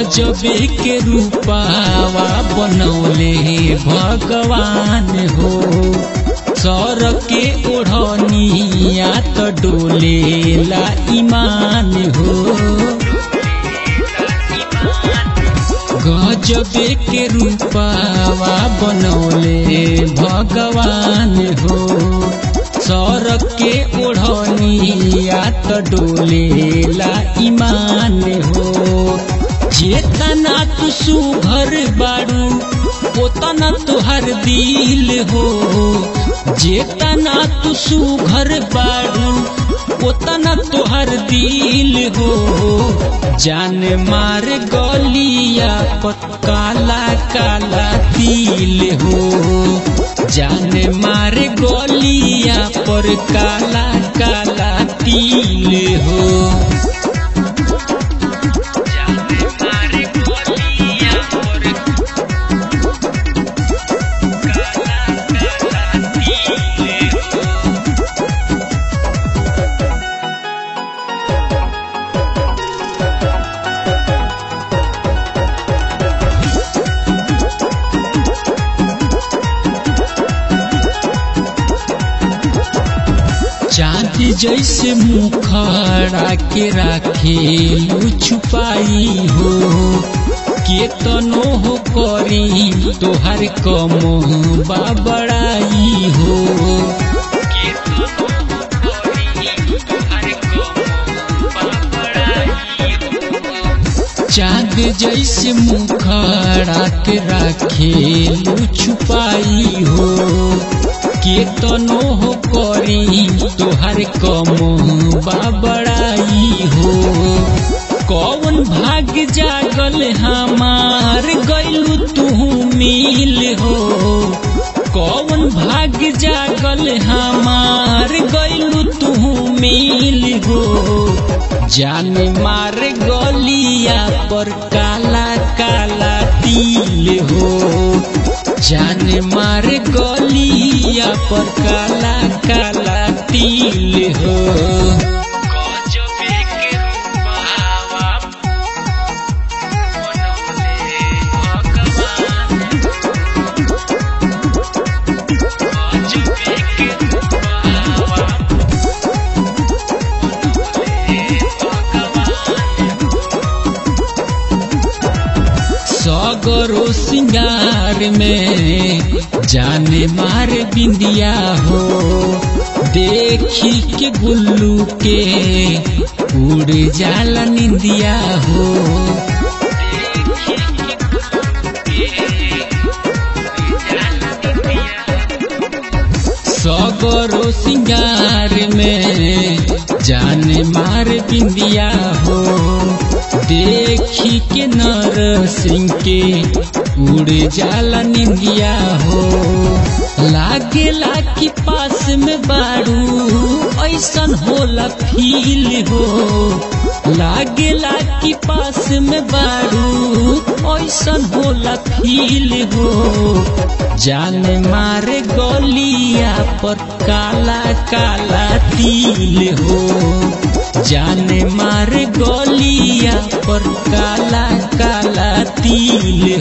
गजबे के रूपावा बनौले भगवान हो। सर के ओढ़निया तो डोलेला ईमान हो। गजबे के रूपावा बनौले भगवान हो। सर के ओढ़निया तो डोलेला ईमान हो। जेतना तू सुघर बारू ओतना तुहर दिल हो। जेतना तू सुघर बारू ओतना तुहर दिल हो। जान मार गलिया पर काला काला तिल हो। जान मार गलिया पर काला काला तिल हो। चाँद जैसे मुखड़ा के राखेलू छुपाई हो। केतनो हो करी तोहर कम बड़ाई हो। चाँद जैसे मुखड़ा के राखेलू छुपाई हो। केतनो हो करी तोहर कम बड़ाई हो। कौन भाग जागल हमार गइलू तू मिल हो। कौन भाग जागल हमार गइलू तू मिल हो। जान मार गलिया पर काला काला तिल हो। जान मार गलिया पर काला काला तिल हो। सगरो सिंगार में जाने मार बिंदिया हो। देखी के गुल्लू के उड़ जाला निंदिया हो। सगरो सिंगार में जाने मार बिंदिया हो। देखी के नर सिंह के उड़ जाला निंदिया हो। लागेला कि पास में बारू ऐसन होला फील हो। लागेला कि पास में बारू ऐसन होला फील हो। जान मार गलिया पर काला काला तिल हो। जान मार गलिया पर काला काला तिल